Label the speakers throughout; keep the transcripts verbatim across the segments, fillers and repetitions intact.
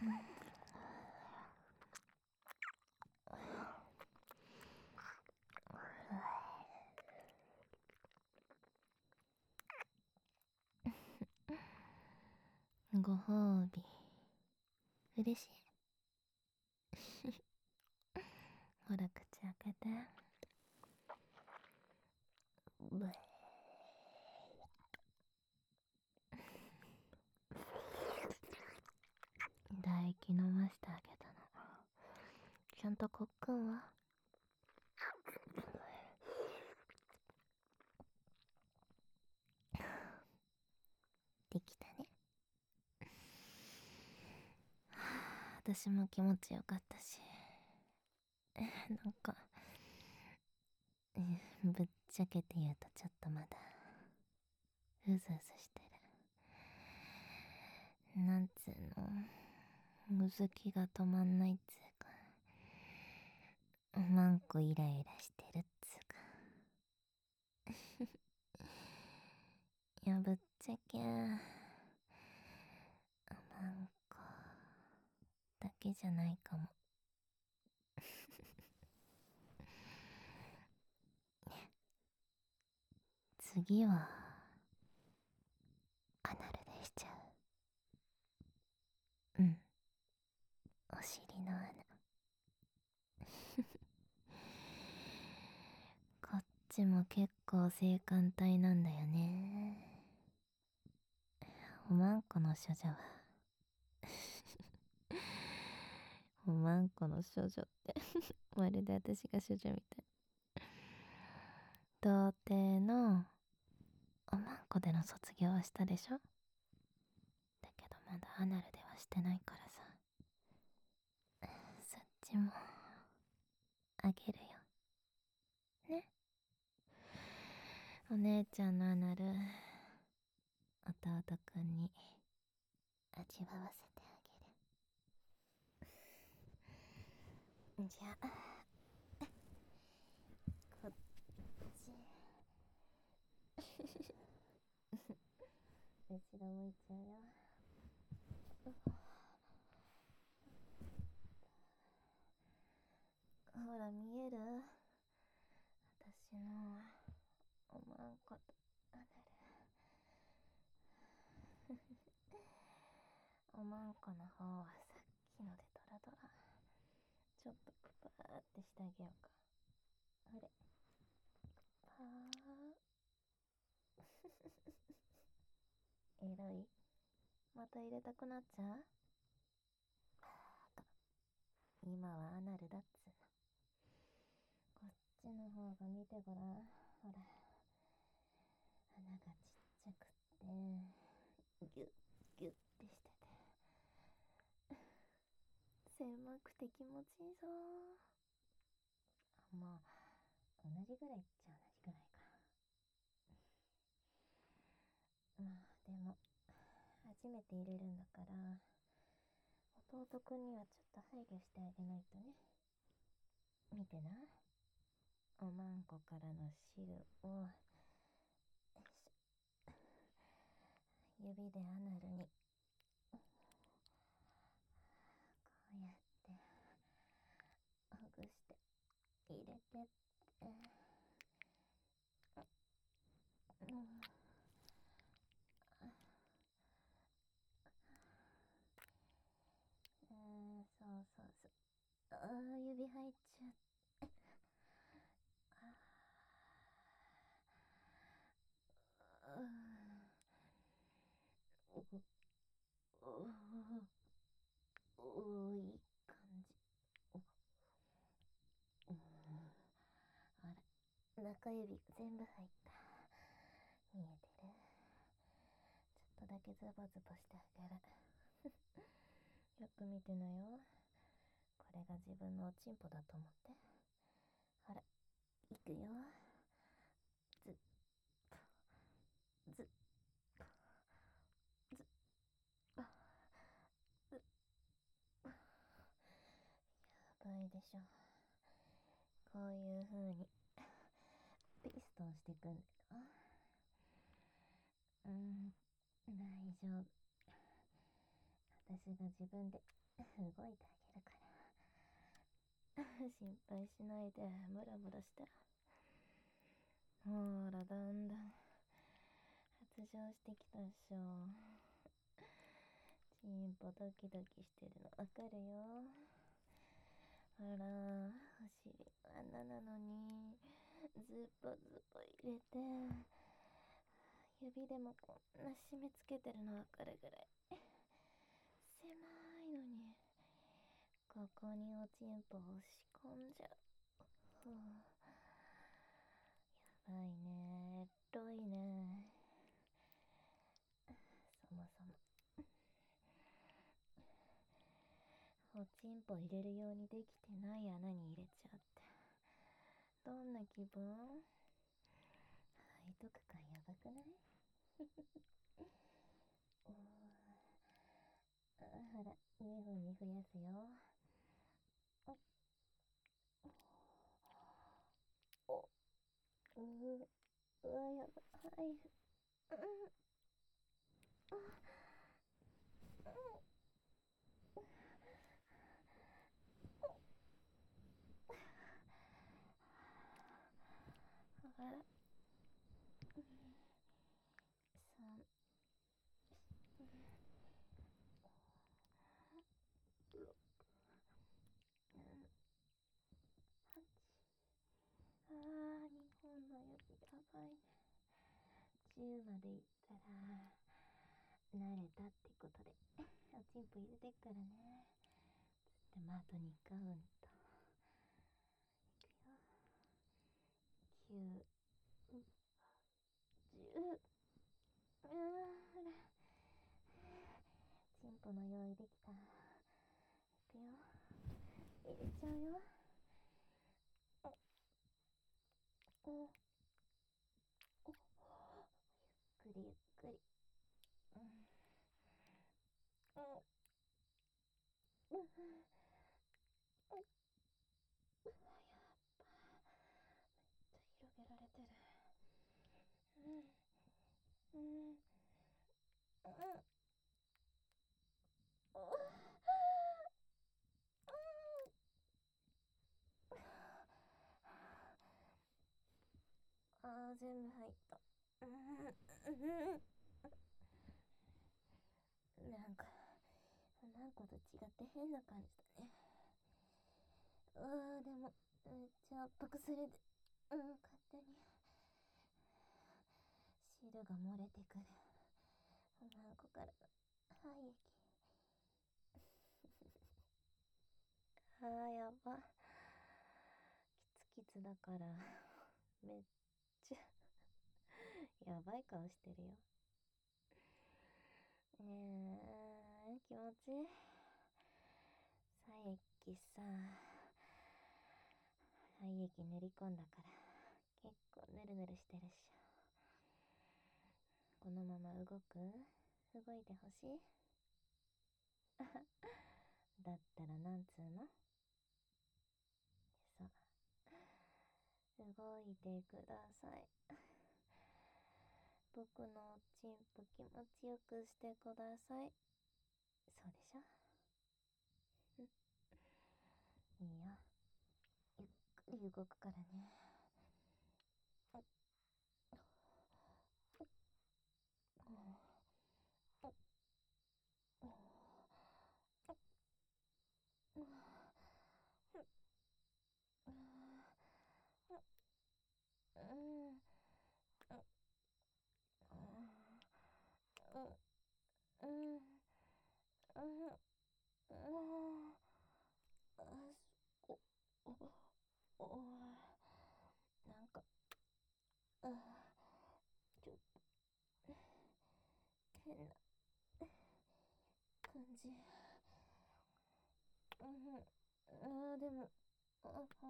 Speaker 1: ご褒美嬉しい。ほら口開けて。ブ唾液飲ましてあげたの。ちゃんとコックンはできたね。私も気持ちよかったし、なんかぶっちゃけて言うとちょっとまだうずうずしてる。なんつうの、むずきが止まんないっつうか、おまんこイライラしてるっつうか。いやぶっちゃけおまんこだけじゃないかも。次はアナルでしちゃう。うん、お尻の穴。こっちも結構性感帯なんだよね。おまんこの処女はおまんこの処女ってまるで私が処女みたい。童貞のおまんこでの卒業はしたでしょ。だけどまだアナルではしてないからさ、そっちもあげるよね。お姉ちゃんのアナル弟くんに味わわせてあげる。じゃあこっち後ろ向いちゃうよ。ほら見える？私のおまんことアナル。おまんこの方はさっきのでドラドラ。ちょっとパーってしてあげようか。あれパーエロい。また入れたくなっちゃう？今はアナルだっつうの。こっちの方が見てごらん。ほら穴がちっちゃくってギュッギュッてしてて狭くて気持ちいいぞ。まあ同じぐらいっちゃ同じぐらいか。まあでも初めて入れるんだから弟くんにはちょっと配慮してあげないとね。見てな、おまんこからの汁を指でアナルにこうやってほぐして入れてって、うん、えー、そうそうそう。あー指入っちゃって、あー、うん、おおおおいい感じ。おお、あら中指全部入った。見えてる？ちょっとだけズボズボしてあげる。よく見てなよ。これが自分のおちんぽだと思って。ほらいくよ。ずっずっずっずっやばいでしょ。こういう風にピストンしていくんだよ。うん、大丈夫。 私が自分で動いてあげるから心配しないでムラムラして。ほらだんだん発情してきたっしょ。チンポドキドキしてるのわかるよ。あら、お尻穴なのにズボズボ入れて、指でもこんな締め付けてるのわかるぐらい狭いのに、ここにおちんぽを押し込んじゃう。ふう、やばいね、エロいね。そもそもおちんぽ入れるようにできてない穴に入れちゃって、どんな気分？背徳感やばくない？おあ、ほら、にほんに増やすよ。お、うう、うわ、やばい。うん、あ、うん、あら、三、六、七、八。あー、日本の指やばいね。じゅうまでいったら慣れたってことでおちんぽ入れてっからね。つって、まあ、あとにカウントいくよ。きゅう、じゅう。あー、ほら、チンポの用意できた。いくよ、入れちゃうよ。おおお、ゆっくりゆっくり。うん、おうん、うん、やっぱめっちゃ広げられてる。うん、うん、うん、あー、全部入った。うん、うん、なんか何個と違って変な感じだね。うー、でもめっちゃ圧迫されて、うん、勝手に汁が漏れてくる。何個から廃液。あー、やば、キツキツだからめっちゃやばい顔してるよ。えー、気持ちいい。最液さ、廃液塗り込んだから結構ヌルヌルしてるっしょ。このまま動く？動いてほしい？だったらなんつうの？そう、動いてください。僕のおちんぽ気持ちよくしてください。そうでしょ？いいよ、ゆっくり動くからね。なんか、あ、ちょっと変な感じ。うん、あー、でも、ああ、やっぱ、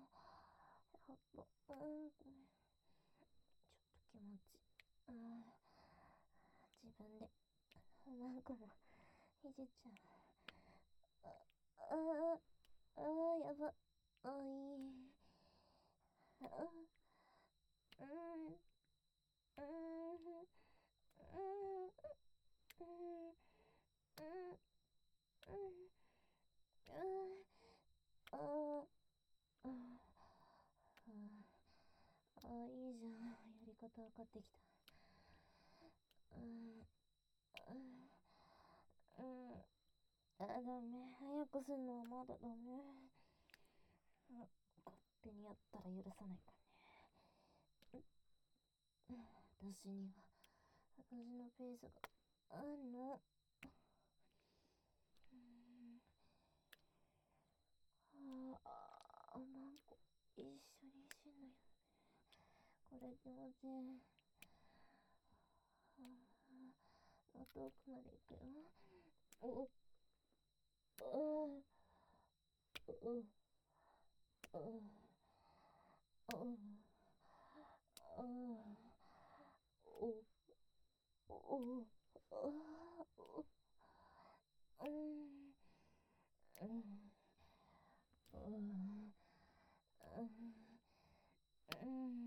Speaker 1: うん、ちょっと気持ち、あー、自分で何個もいじっちゃう。ああ、あー、やば、あー、いい。あー、うん、うん、うん、うん、うん、 と分かってきた。うん、うん、うん、あ、ダメ。早くすんのはまだダメ。あ、勝手にやったら許さないかね。うん、私には、私のペースがあんの。うん、ああ、マンコ、一緒にしんのよね。これ気持ちいい。ああ、もっと奥まで行くよ。お、ああ、うん、うん、うん、うん、お、お、あ、お、うん、うん、うん、うん、うん、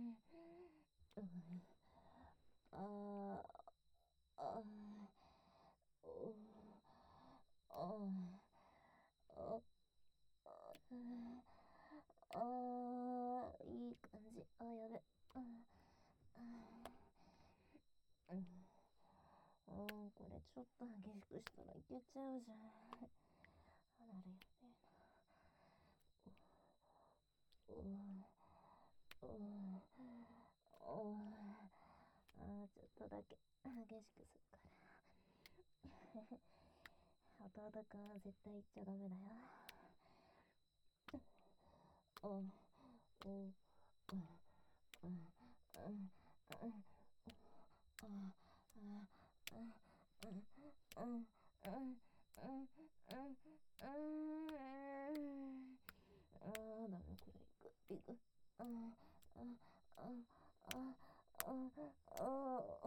Speaker 1: うん、ああ、あ、お、あ、あ、ああ、いい感じ。あ、やべ。うん、うん、うん、これちょっと激しくしたらいけちゃうじゃん。あ、なるよね。うん、うん、うん、あ、ちょっとだけ激しくするから。弟くんは絶対言っちゃダメだよ。うん、うん、うん、うん、うん、うん、うん、うん、うん、うん、うん、あー、ダメ、これいく、いく。あー、あー、あー、あー、あー、あー、あ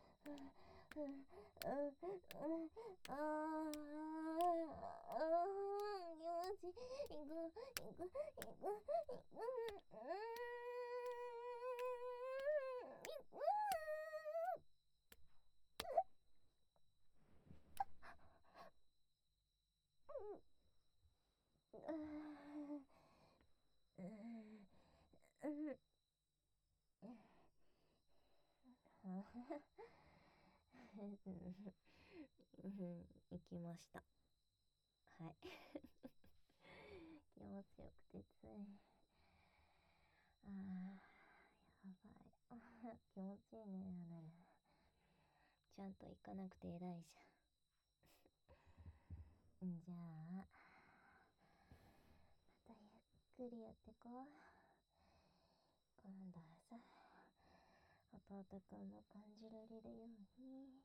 Speaker 1: ー、あー、気持ちいい。いく、いく、いく、いく、うん行きました。はい。気持ちよくてつい。あー、やばい。気持ちいいね、アナル。ちゃんと行かなくて偉いじゃん。じゃあ、またゆっくりやってこう。今度はさ、弟くんも感じられるように。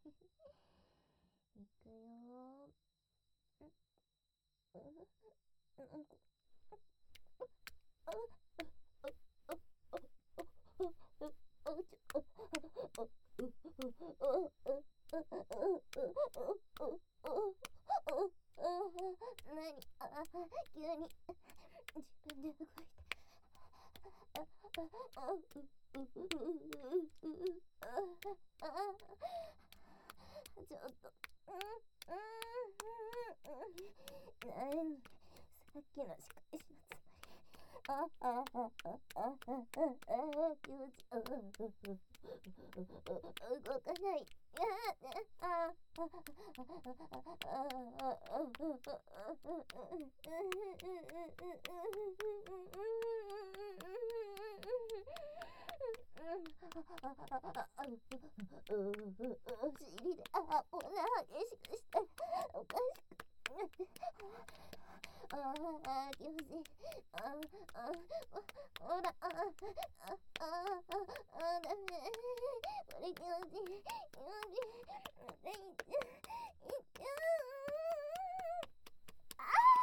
Speaker 1: いくよー。うん、うん、うん、なに、あ、急に自分で動いて。あ、あ、う、う、う、う、う、あ、あ、ちょっと、うん、うん、なに、さっきの仕返しのつもり。あ、あ、あ、あ、あ、あ、あ、気持ち、動かない。やだ、あ、あ、お尻で、あ、おな激しくしたらおかしくなって、ああ、気持ちいい。ああ、ほら、ああ、ああ、あ、ダメ。これ気持ちいい。気持ちいい。またいっちゃう。いっちゃう。あ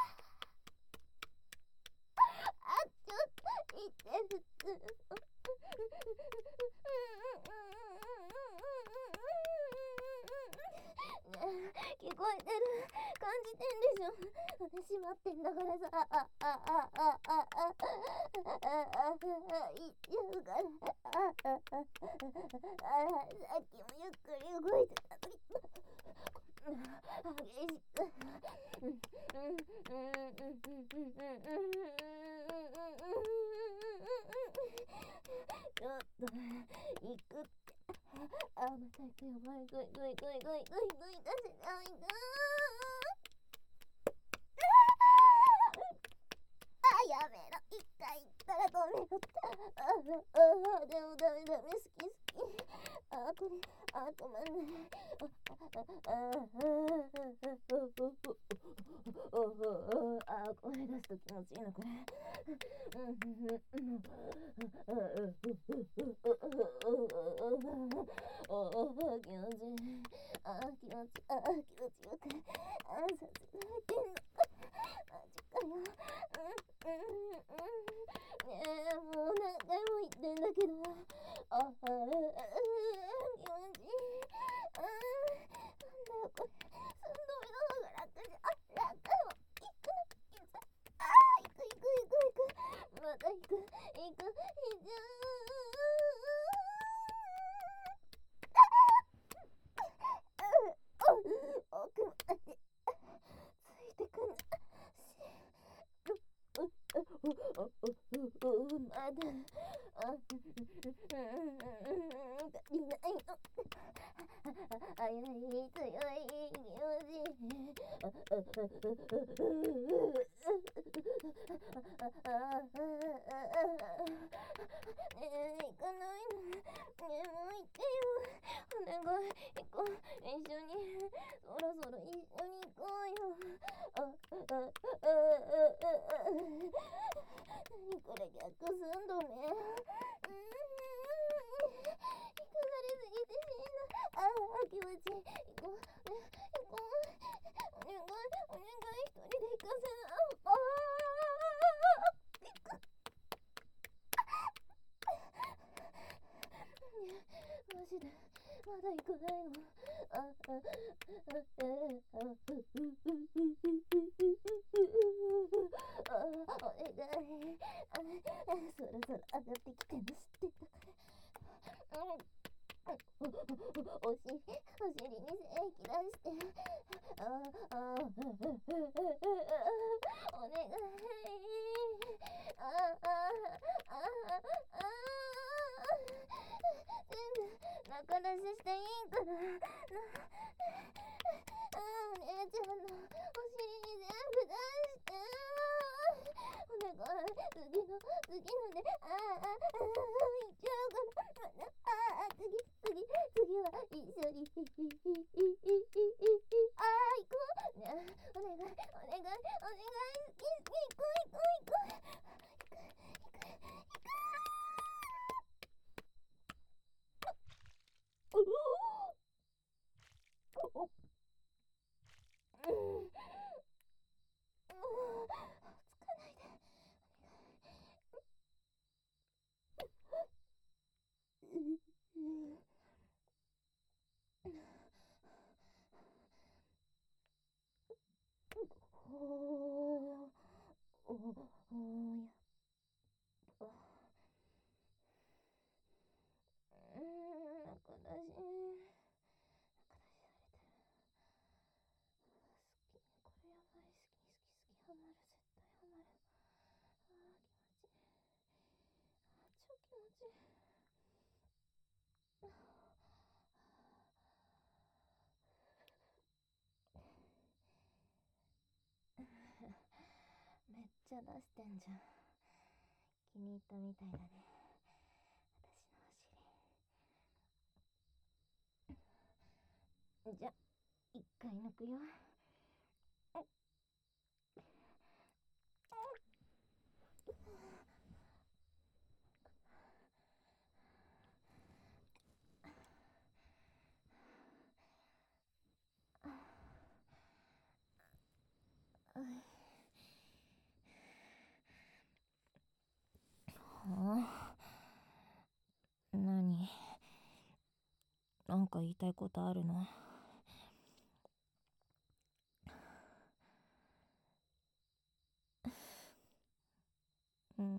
Speaker 1: あ、ちょっと、いってる。聞こえてる、感じてんでしょ。私待ってんだからさ、あ、あ、あ、あ、あ、あ、あ、あ、言っちゃうから、あ、あ、あ、あ、さっきもゆっくり動いてたのに、激しく、うん、うん、うん、ちょっと、一ばい、ぐいぐいぐいぐいぐいぐい出せないな。あ、やめろ。一回言ったらごめんよ。ああ、でもダメダメ、好き好き。あ、これ、あ、止まんない。ああ、ああ、声出すと気持ちいいな、これ。うん、うん、うん。ああ、気持ちいい。ああ、気持ち、ああ、気持ちよく。ああ、させられてんの。マジかよ。うん、うん、うん。ねえ、もう何回も言ってんだけど。ああ、気持ちいい。ああ、なんだよ、これ。寸止めの方が楽じゃ。あ、楽よ。行くの、行く。ああ、行く、行く、行く、行く。また行く、行く、行く。奥までついてくんじゃ。まだ、あ、足りないの。早い、強い、気持ちいい。ねえ、行かないの。ねえ、もう行ってよ。お願い、行こう。一緒に。そろそろ一緒に行こうよ。あ、あ、あ、あ、あ、何これ、逆寸止め。うーん、引かされすぎて死んだ。ああ、気持ちいい。行こう、ね、行こう。お願い、お願い、一人で行かせな。ああ、マジでまだ行かないの。ああ、あ、あ、えー、あ、う、う、う、う、う、う、あ、お願い。あ、そろそろ上がってきてんの知ってたから。うん、お尻、お尻に精液出して。ああ、お願い。ああ、ああ、ああ、全部中出ししていいから。ああ、お姉ちゃんのお尻に全部出して。お願い。次の、次のね。ああ、ああ、行っちゃうから。ああ、次、次、次は一緒に。ああ、行こう。ね、お願い、お願い、お願い。好き、好き、行こう、行こう、行こう。行く、行く、行く。おお、うん、もう、つかないで。うん、うん。ほー、お、お、やっぱ。うーん、中出し。中出しされてる。好き、これやばい。好き、好き、好き。ハマる、絶対ハマる。あー、気持ちいい。あー、超気持ちいい。めっちゃ出してんじゃん。気に入ったみたいだね、私のお尻。じゃ、一回抜くよ。はあ、何、なんか言いたいことあるの？うん、うん、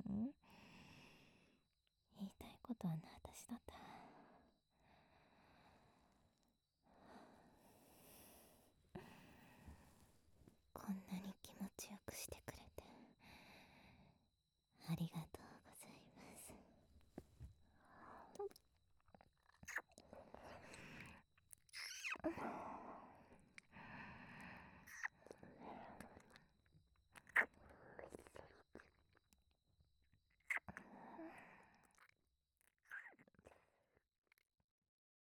Speaker 1: 言いたいことはな、私だった。こんなに気持ちよくしてくれてありがとうございます。 うん。